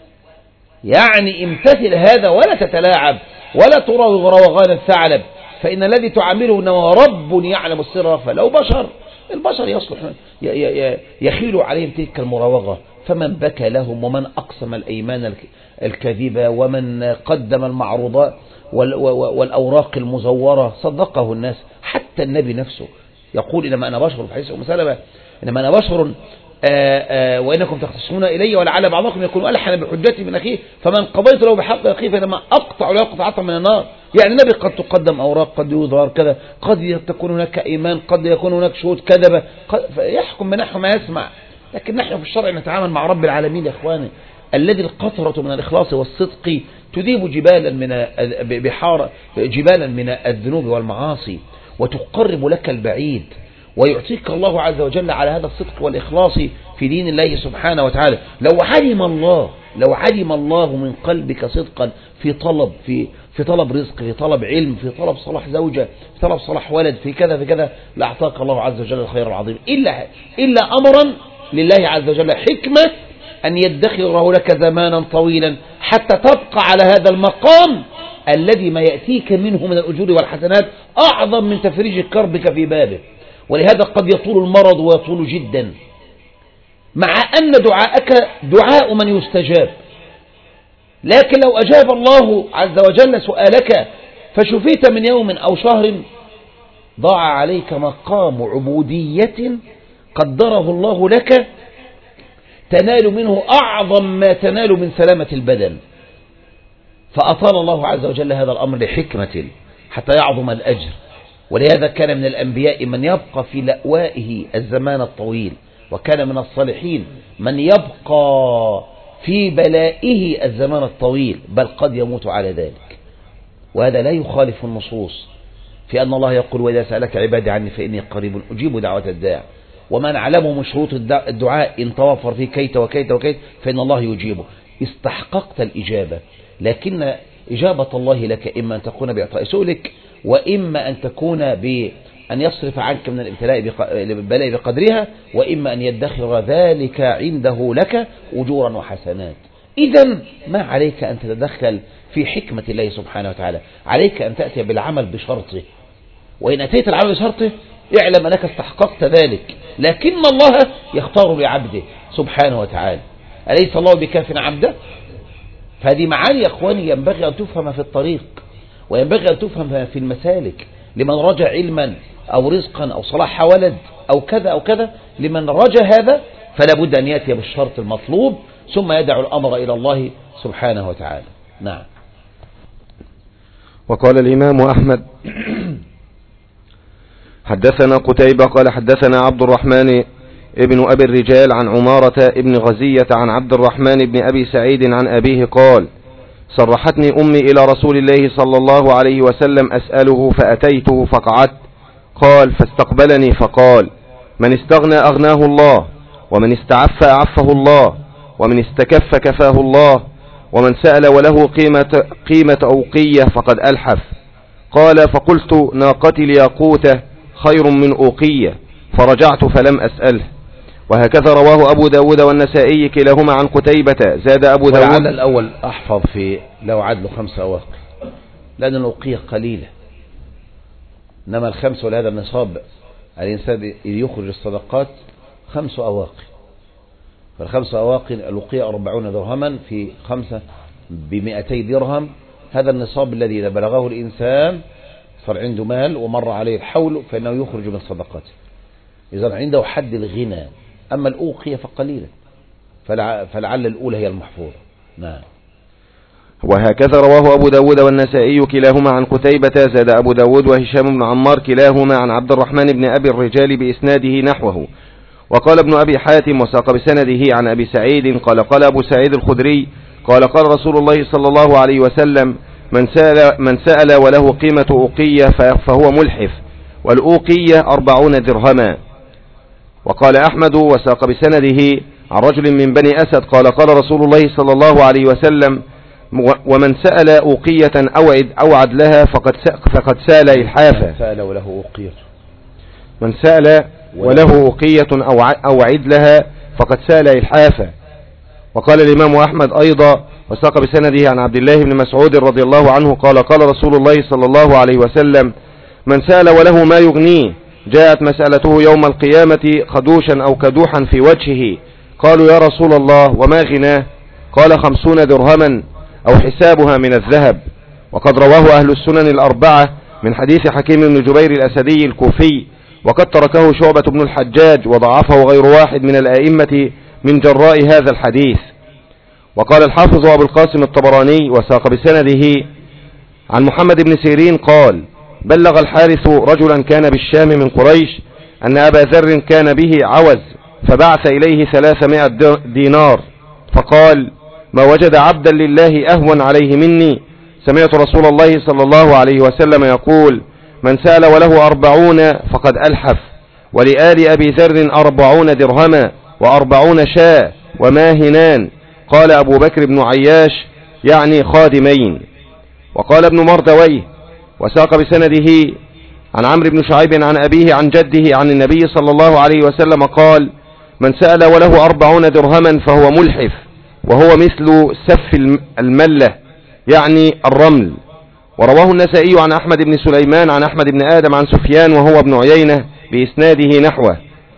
يعني امتثل هذا ولا تتلاعب ولا تراوغ روغان الثعلب، فإن الذي تعامله أنه رب يعلم السر. فلو البشر يصلح يخيل عليهم تلك المراوغة، فمن بكى لهم ومن أقسم الأيمان الكاذبة ومن قدم المعروضات والأوراق المزورة صدقه الناس. حتى النبي نفسه يقول إنما أنا بشر، في حديث أم سلمة إنما أنا بشر وإنكم تختصمون إلي ولعل بعضكم يكون ألحن بحجتي من أخيه فمن قضيت له بحق أخيه فإنما أقطع لا يقطع عطا من النار. يعني النبي قد تقدم أوراق، قد يظهر كذا، قد تكون هناك إيمان، قد يكون هناك شهود كذبة، يحكم من نحو ما يسمع. لكن نحن في الشرع نتعامل مع رب العالمين يا إخواني، الذي القطرة من الإخلاص والصدق تذيب جبالا من الذنوب والمعاصي وتقرب لك البعيد، ويعطيك الله عز وجل على هذا الصدق والإخلاص في دين الله سبحانه وتعالى. لو علم الله من قلبك صدقا في طلب رزق، في طلب علم، في طلب صلاح زوجة، في طلب صلاح ولد، في كذا لأعطاك الله عز وجل الخير العظيم. إلا أمرا لله عز وجل حكمة أن يدخره لك زمانا طويلا حتى تبقى على هذا المقام الذي ما يأتيك منه من الأجور والحسنات أعظم من تفريج كربك في بابه. ولهذا قد يطول المرض ويطول جدا، مع أن دعاءك دعاء من يستجاب. لكن لو أجاب الله عز وجل سؤالك فشفيت من يوم أو شهر ضاع عليك مقام عبودية قدره الله لك تنال منه أعظم ما تنال من سلامة البدن. فأطال الله عز وجل هذا الأمر لحكمة حتى يعظم الأجر. ولهذا كان من الأنبياء من يبقى في لأوائه الزمان الطويل، وكان من الصالحين من يبقى في بلائه الزمان الطويل، بل قد يموت على ذلك. وهذا لا يخالف النصوص في أن الله يقول وإذا سألك عبادي عني فإني قريب أجيب دعوة الداع وما نعلمه من شروط الدعاء إن توفر فيه كيت وكيت وكيت فإن الله يجيبه. استحققت الإجابة، لكن إجابة الله لك إما أن تكون بإعطاء سؤلك، وإما أن تكون بأن يصرف عنك من البلاء بقدرها، وإما أن يدخر ذلك عنده لك أجورا وحسنات. إذن ما عليك أن تتدخل في حكمة الله سبحانه وتعالى، عليك أن تأتي بالعمل بشرطه، وإن أتيت العمل بشرطه اعلم أنك استحققت ذلك، لكن الله يختار لعبده سبحانه وتعالى. أليس الله بكاف عبده؟ فهذه معاني يا أخواني ينبغي أن تفهم في الطريق، وينبغي أن تفهم في المسالك، لمن رجا علما أو رزقا أو صلاح ولد أو كذا أو كذا، لمن رجا هذا فلا بد أن يأتي بالشرط المطلوب ثم يدعو الأمر إلى الله سبحانه وتعالى. نعم. وقال الإمام أحمد حدثنا قتيبة قال حدثنا عبد الرحمن ابن أبي الرجال عن عمارة ابن غزية عن عبد الرحمن بن أبي سعيد عن أبيه قال صرحتني أمي إلى رسول الله صلى الله عليه وسلم أسأله فأتيته فقعدت، قال فاستقبلني فقال من استغنى أغناه الله، ومن استعف أعفه الله، ومن استكف كفاه الله، ومن سأل وله قيمة أوقية فقد ألحف. قال فقلت ناقتي الياقوتة خير من أوقية، فرجعت فلم أسأله. وهكذا رواه أبو داود والنسائي كلاهما عن قتيبة. زاد أبو داود ولعل الأول أحفظ في لو عدل 5 أواقي، لأن الأوقية قليلة، إنما ال5 ولهذا النصاب الإنسان يخرج الصدقات 5 أواقي، فال5 أواقي الأوقية 40 درهما في 5 ب200 درهم، هذا النصاب الذي إذا بلغه الإنسان صار عنده مال ومر عليه الحول فإنه يخرج من صدقاته، إذا عنده حد الغنى. أما الأوقية فقليلة، فلعل الأولى هي المحفوظة. نعم. وهكذا رواه أبو داود والنسائي كلاهما عن قتيبة. زاد أبو داود وهشام بن عمار كلاهما عن عبد الرحمن بن أبي الرجال بإسناده نحوه. وقال ابن أبي حاتم وساق بسنده عن أبي سعيد قال قال أبو سعيد الخدري قال قال رسول الله صلى الله عليه وسلم من سأل وله قيمة أوقية فهو ملحف، والأوقية 40 درهما. وقال أحمد وساق بسنده عن رجل من بني أسد قال قال رسول الله صلى الله عليه وسلم ومن سأل أوقية أوعد لها فقد سال إلحافا. سأل وله أوقية، من سأل وله أوقية أوعد لها فقد سال إلحافا. وقال الإمام أحمد أيضا وساق بسنده عن عبد الله بن مسعود رضي الله عنه قال قال رسول الله صلى الله عليه وسلم من سأل وله ما يغنيه جاءت مسألته يوم القيامة خدوشا أو كدوحا في وجهه، قالوا يا رسول الله وما غناه؟ قال 50 درهما أو حسابها من الذهب. وقد رواه أهل السنن الأربعة من حديث حكيم بن جبير الأسدي الكوفي، وقد تركه شعبة بن الحجاج وضعفه غير واحد من الآئمة من جراء هذا الحديث. وقال الحافظ أبو القاسم الطبراني وساق بسنده عن محمد بن سيرين قال بلغ الحارث رجلا كان بالشام من قريش أن أبا ذر كان به عوز، فبعث إليه 300 دينار، فقال ما وجد عبدا لله أهون عليه مني. سمعت رسول الله صلى الله عليه وسلم يقول من سأل وله 40 فقد ألحف، ولآل أبي ذر 40 درهما و40 شاة وماهنان. قال أبو بكر بن عياش يعني خادمين. وقال ابن مردويه وساق بسنده عن عمرو بن شعيب عن أبيه عن جده عن النبي صلى الله عليه وسلم قال من سأل وله 40 درهما فهو ملحف، وهو مثل سف الملة يعني الرمل. ورواه النسائي عن أحمد بن سليمان عن أحمد بن آدم عن سفيان وهو ابن عيينة بإسناده نحوه.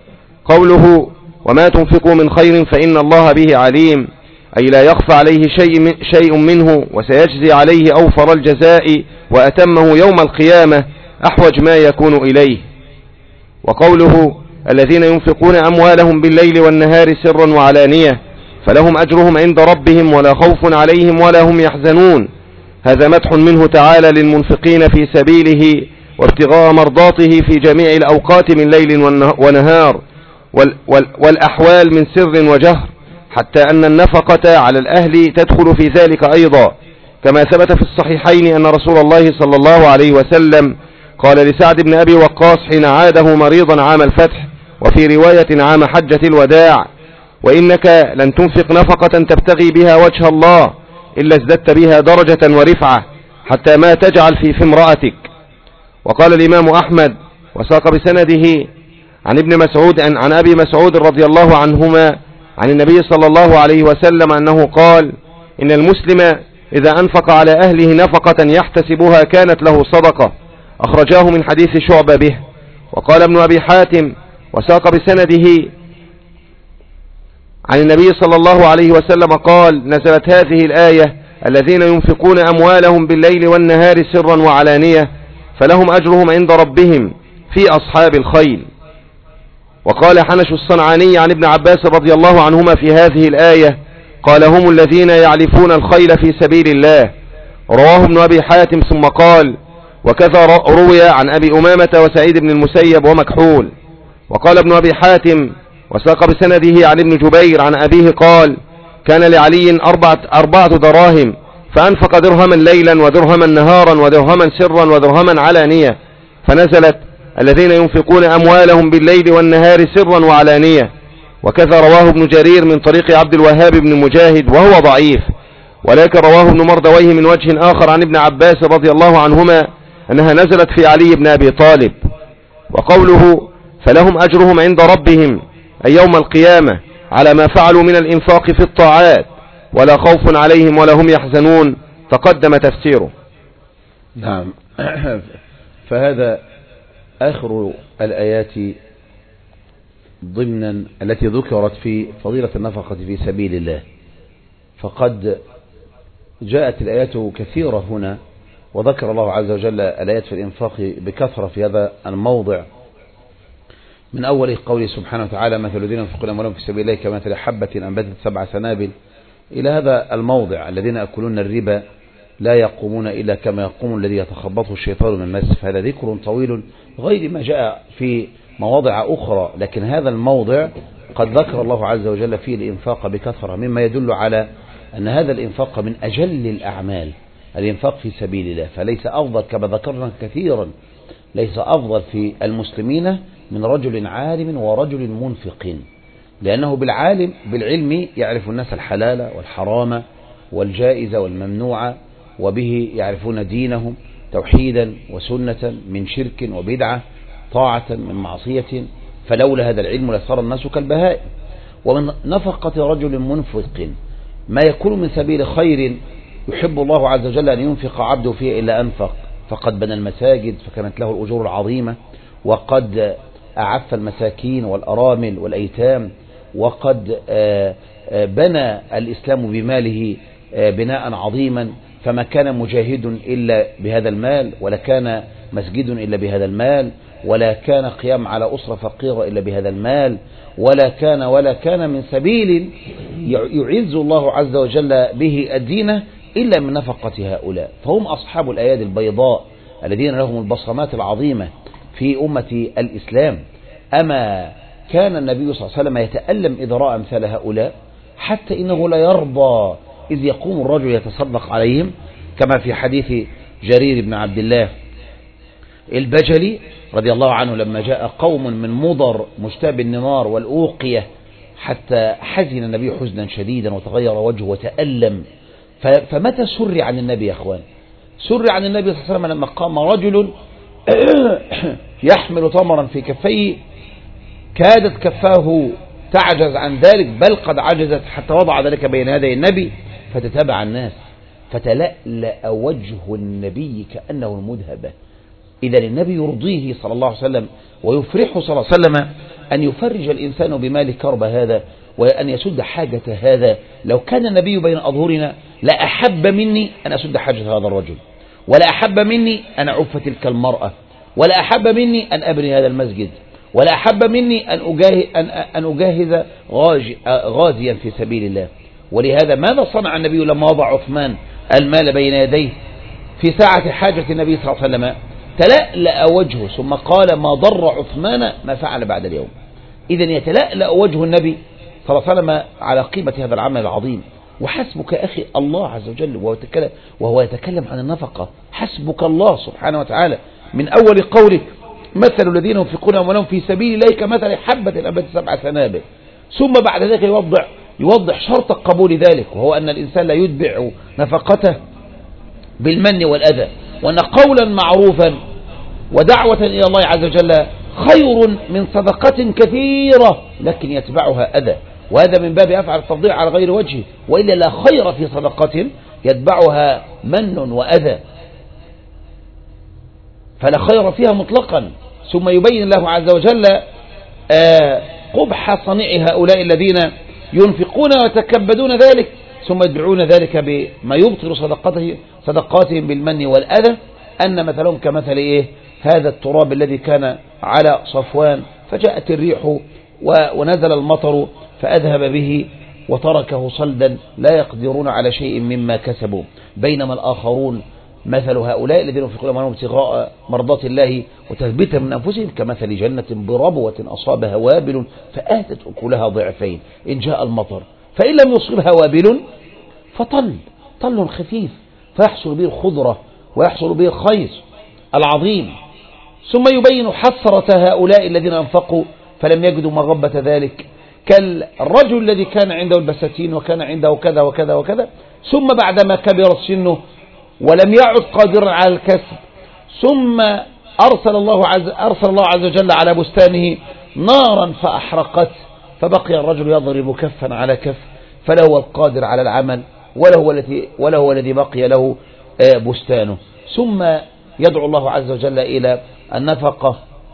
قوله وما تنفقوا من خير فإن الله به عليم، أي لا يخفى عليه شيء منه، وسيجزي عليه أوفر الجزاء وأتمه يوم القيامة أحوج ما يكون إليه. وقوله الذين ينفقون أموالهم بالليل والنهار سرا وعلانية فلهم أجرهم عند ربهم ولا خوف عليهم ولا هم يحزنون، هذا مدح منه تعالى للمنفقين في سبيله وابتغاء مرضاته في جميع الأوقات من ليل ونهار والأحوال من سر وجهر، حتى أن النفقة على الأهل تدخل في ذلك أيضا، كما ثبت في الصحيحين أن رسول الله صلى الله عليه وسلم قال لسعد بن أبي وقاص حين عاده مريضا عام الفتح وفي رواية عام حجة الوداع: وإنك لن تنفق نفقة تبتغي بها وجه الله إلا ازددت بها درجة ورفعة حتى ما تجعل في امرأتك. وقال الإمام أحمد وساق بسنده عن ابن مسعود عن أبي مسعود رضي الله عنهما عن النبي صلى الله عليه وسلم أنه قال: إن المسلم إذا أنفق على أهله نفقة يحتسبها كانت له صدقة. أخرجاه من حديث شعبة به. وقال ابن أبي حاتم وساق بسنده عن النبي صلى الله عليه وسلم قال: نزلت هذه الآية: الذين ينفقون أموالهم بالليل والنهار سرا وعلانية فلهم أجرهم عند ربهم في أصحاب الخيل. وقال حنش الصنعاني عن ابن عباس رضي الله عنهما في هذه الآية قال: هم الذين يعلفون الخيل في سبيل الله. رواه ابن أبي حاتم ثم قال: وكذا روي عن أبي أمامة وسعيد بن المسيب ومكحول. وقال ابن أبي حاتم وساق بسنده عن ابن جبير عن أبيه قال: كان لعلي 4 دراهم فأنفق درهما ليلا ودرهما نهارا ودرهما سرا ودرهما علانية فنزلت: الذين ينفقون أموالهم بالليل والنهار سرا وعلانية. وكذا رواه ابن جرير من طريق عبد الوهاب بن مجاهد وهو ضعيف، ولكن رواه ابن مردويه من وجه آخر عن ابن عباس رضي الله عنهما أنها نزلت في علي بن أبي طالب. وقوله: فلهم أجرهم عند ربهم أي يوم القيامة على ما فعلوا من الإنفاق في الطاعات ولا خوف عليهم ولا هم يحزنون، تقدم تفسيره. نعم. فهذا آخر الآيات ضمنا التي ذكرت في فضيلة النفقة في سبيل الله. فقد جاءت الآيات كثيرة هنا، وذكر الله عز وجل الآيات في الإنفاق بكثرة في هذا الموضع، من أول قوله سبحانه وتعالى: مثل الذين ينفقون أموالهم في سبيل الله كمثل حبة أنبتت 7 سنابل، إلى هذا الموضع: الذين يأكلون الربا لا يقومون إلا كما يقوم الذي يتخبطه الشيطان من المس. فهذا ذكر طويل غير ما جاء في مواضع أخرى، لكن هذا الموضع قد ذكر الله عز وجل فيه الإنفاق بكثرة، مما يدل على أن هذا الإنفاق من أجل الأعمال، الإنفاق في سبيل الله. فليس أفضل كما ذكرنا كثيرا، ليس أفضل في المسلمين من رجل عالم ورجل منفق، لأنه بالعلم يعرف الناس الحلال والحرام والجائز والممنوع، وبه يعرفون دينهم توحيدا وسنة من شرك وبدعة، طاعة من معصية. فلولا هذا العلم لصار الناس كالبهائم. ومن نفقة رجل منفق ما يكون من سبيل خير يحب الله عز وجل أن ينفق عبده فيه إلا أنفق، فقد بنى المساجد فكانت له الأجور العظيمة، وقد أعف المساكين والأرامل والأيتام، وقد بنى الإسلام بماله بناء عظيما، فما كان مجاهد إلا بهذا المال، ولا كان مسجد إلا بهذا المال، ولا كان قيام على أسرة فقيرة إلا بهذا المال، ولا كان من سبيل يعز الله عز وجل به الدين إلا من نفقة هؤلاء. فهم أصحاب الأيادي البيضاء الذين لهم البصمات العظيمة في أمة الإسلام. أما كان النبي صلى الله عليه وسلم يتألم إذا رأى أمثال هؤلاء، حتى إنه لا يرضى إذ يقوم الرجل يتصدق عليهم، كما في حديث جرير بن عبد الله البجلي رضي الله عنه لما جاء قوم من مضر مشتاب النمار والأوقية، حتى حزن النبي حزنا شديدا وتغير وجهه وتألم. فمتى سر عن النبي يا أخوان؟ سر عن النبي صلى الله عليه وسلم لما قام رجل يحمل تمرا في كفيه، كادت كفاه تعجز عن ذلك، بل قد عجزت حتى وضع ذلك بين يدي النبي، فتتابع الناس فتلألأ وجه النبي كأنه المذهبة. إذا النبي يرضيه صلى الله عليه وسلم ويفرحه صلى الله عليه وسلم أن يفرج الإنسان بمال كرب هذا وأن يسد حاجة هذا. لو كان النبي بين أظهرنا لا أحب مني أن أسد حاجة هذا الرجل، ولا أحب مني أن أعف تلك المرأة، ولا أحب مني أن أبني هذا المسجد، ولا أحب مني أن أجاهز غازيا في سبيل الله. ولهذا ماذا صنع النبي لما وضع عثمان المال بين يديه في ساعة حاجة النبي صلى الله عليه وسلم؟ تلألأ وجهه ثم قال: ما ضر عثمان ما فعل بعد اليوم. إذن يتلألأ وجه النبي صلى الله عليه وسلم على قيمة هذا العمل العظيم. وحسبك أخي الله عز وجل وهو يتكلم عن النفقة، حسبك الله سبحانه وتعالى من أول قوله: مثل الذين ينفقون أموالهم في سبيل الله كمثل حبة أنبتت 7 سنابل. ثم بعد ذلك يوضح شرط قبول ذلك، وهو أن الإنسان لا يتبع نفقته بالمن والأذى، وأن قولا معروفا ودعوة إلى الله عز وجل خير من صدقة كثيرة لكن يتبعها أذى، وهذا من باب أفعل التفضيل على غير وجهه، وإلا لا خير في صدقة يتبعها من وأذى، فلا خير فيها مطلقا. ثم يبين الله عز وجل قبح صنيع هؤلاء الذين ينفقون ويتكبدون ذلك ثم يدعون ذلك بما يبطل صدقاتهم بالمن والأذى، أن مثلهم كمثل إيه؟ هذا التراب الذي كان على صفوان فجاءت الريح ونزل المطر فأذهب به وتركه صلدا لا يقدرون على شيء مما كسبوا، بينما الآخرون مثل هؤلاء الذين ينفقون أموالهم ابتغاء مرضات الله وتثبيتا من أنفسهم كمثل جنة بربوة أصابها وابل فآتت أكلها ضعفين إن جاء المطر، فإن لم يصبها وابل فطل خفيف فيحصل به الخضرة ويحصل به الخير العظيم. ثم يبين حسرة هؤلاء الذين أنفقوا فلم يجدوا مغبة ذلك، كالرجل الذي كان عنده البساتين وكان عنده كذا وكذا وكذا، ثم بعدما كبر سنه ولم يعد قادرا على الكسب، ثم أرسل الله عز وجل على بستانه نارا فأحرقت، فبقي الرجل يضرب كفا على كف فلا هو القادر على العمل ولا هو الذي بقي له بستانه. ثم يدعو الله عز وجل إلى النفقة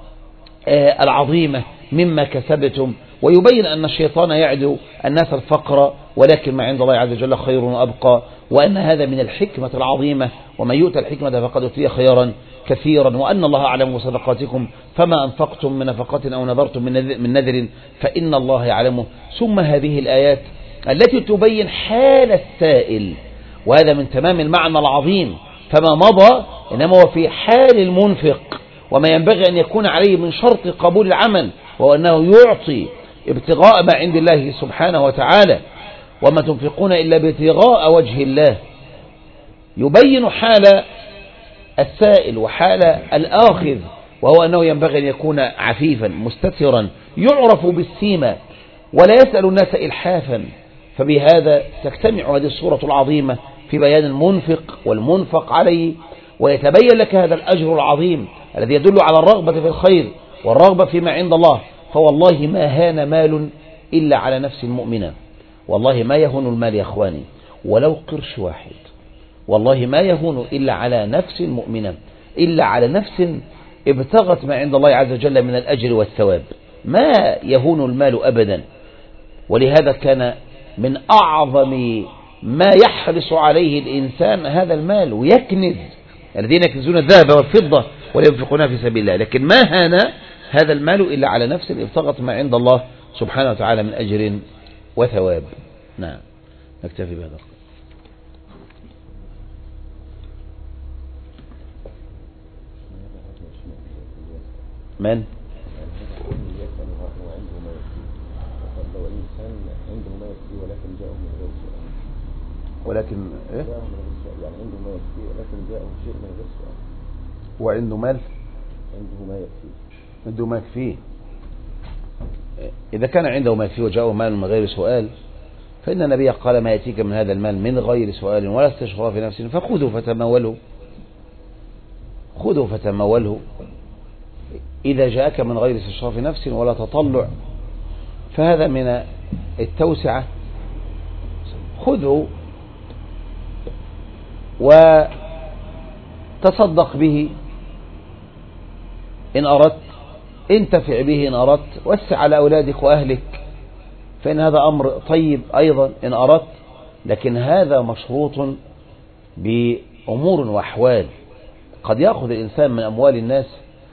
العظيمة مما كسبتم، ويبين أن الشيطان يعد الناس الفقر ولكن ما عند الله عز وجل خير وأبقى، وأن هذا من الحكمة العظيمة، ومن يؤتى الحكمة فقد أوتي خيرا كثيرا، وأن الله أعلم بصدقاتكم فما أنفقتم من نفقة أو نذرتم من نذر فإن الله يعلمه. ثم هذه الآيات التي تبين حال السائل، وهذا من تمام المعنى العظيم، فما مضى إنما هو في حال المنفق وما ينبغي أن يكون عليه من شرط قبول العمل، وهو أنه يعطي ابتغاء ما عند الله سبحانه وتعالى، وما تنفقون إلا ابتغاء وجه الله. يبين حال السائل وحال الآخذ، وهو أنه ينبغي أن يكون عفيفا مستترا يعرف بالسيمة ولا يسأل الناس إلحافا، فبهذا تجتمع هذه الصورة العظيمة في بيان المنفق والمنفق عليه، ويتبين لك هذا الأجر العظيم الذي يدل على الرغبة في الخير والرغبة فيما عند الله. فوالله ما هان مال إلا على نفس المؤمنة، والله ما يهون المال يا أخواني ولو قرش واحد، والله ما يهون إلا على نفس مؤمنة، إلا على نفس ابتغت ما عند الله عز وجل من الأجر والثواب، ما يهون المال أبدا. ولهذا كان من أعظم ما يحرص عليه الإنسان هذا المال، ويكنز الذين يكنزون الذهب والفضة ولا ينفقونها في سبيل الله، لكن ما هان هذا المال إلا على نفس ابتغت ما عند الله سبحانه وتعالى من أجر وثواب. نعم، نكتفي بهذا. من؟ ولكن إيه؟ يعني عنده ما يكفي ولكن جاءه شيء من غير سؤال. وعنده مال؟ عنده ما يكفيه. إذا كان عنده ما يكفيه وجاءه مال من غير سؤال، فإن النبي قال ما يأتيك من هذا المال من غير سؤال ولا استشراف في نفسه فخذوا فتموله، خذوا فتموله. إذا جاءك من غير استشراف نفس ولا تطلع فهذا من التوسعة، خذه وتصدق به إن أردت، انتفع به إن أردت، وسع على أولادك وأهلك، فإن هذا أمر طيب أيضا إن أردت، لكن هذا مشروط بأمور وأحوال. قد يأخذ الإنسان من أموال الناس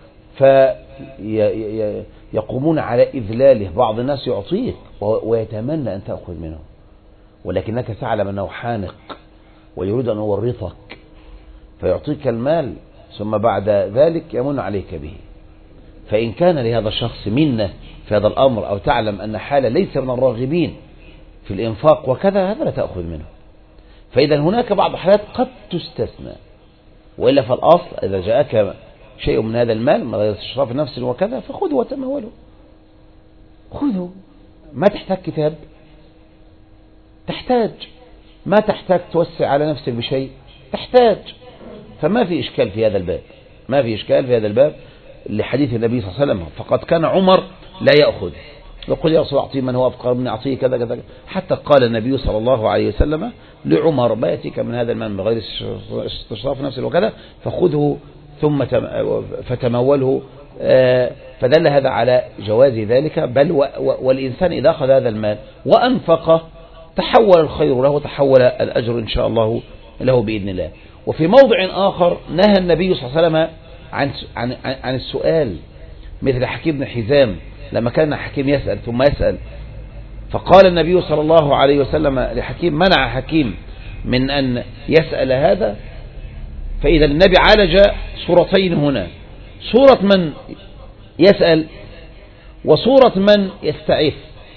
فيقومون على إذلاله، بعض الناس يعطيك ويتمنى أن تأخذ منه، ولكنك تعلم أنه حانق ويريد أن يورطك فيعطيك المال ثم بعد ذلك يمن عليك به. فإن كان لهذا الشخص منة في هذا الأمر أو تعلم أن حالة ليس من الراغبين في الإنفاق وكذا، هذا لا تأخذ منه. فإذا هناك بعض الحالات قد تستثنى، وإلا فالأصل إذا جاءك شيء من هذا المال من غير استشراف نفس وكذا فخذه وتموله، خذه. ما تحتاج كتاب، تحتاج. ما تحتاج توسع على نفسك بشيء، تحتاج. فما في إشكال في هذا الباب، ما في إشكال في هذا الباب لحديث النبي صلى الله عليه وسلم. فقد كان عمر لا يأخذ، يقول يا رسول أعطيه من هو أفقر مني، أعطيه كذا كذا، حتى قال النبي صلى الله عليه وسلم لعمر ما يأتيك من هذا المال بغير استشراف نفسه وكذا فخذه ثم فتموله. فدل هذا على جواز ذلك. بل والإنسان إذا أخذ هذا المال وأنفقه تحول الخير له وتحول الأجر إن شاء الله له بإذن الله. وفي موضع آخر نهى النبي صلى الله عليه وسلم عن السؤال، مثل حكيم بن حزام لما كان حكيم يسأل ثم يسأل، فقال النبي صلى الله عليه وسلم لحكيم، منع حكيم من أن يسأل هذا. فإذا النبي عالج صورتين هنا، صورة من يسأل وصورة من يستعف،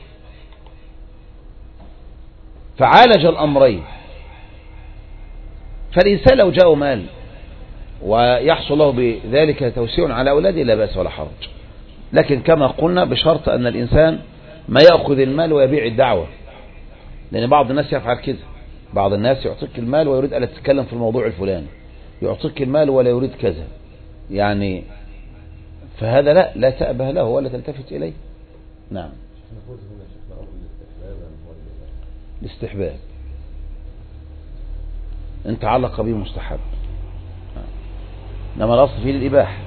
فعالج الأمرين. فالإنسان لو جاء مال ويحصل له بذلك توسيع على أولاده لا بأس ولا حرج، لكن كما قلنا بشرط أن الإنسان ما يأخذ المال ويبيع الدعوة، لأن بعض الناس يفعل كذا. بعض الناس يعطيك المال ويريد أن يتكلم في الموضوع الفلاني، يعطيك المال ولا يريد كذا يعني، فهذا لا تأبه له ولا تلتفت إليه. نعم. الاستحباب انت علق به مستحب، انما الاصل فيه الإباحة.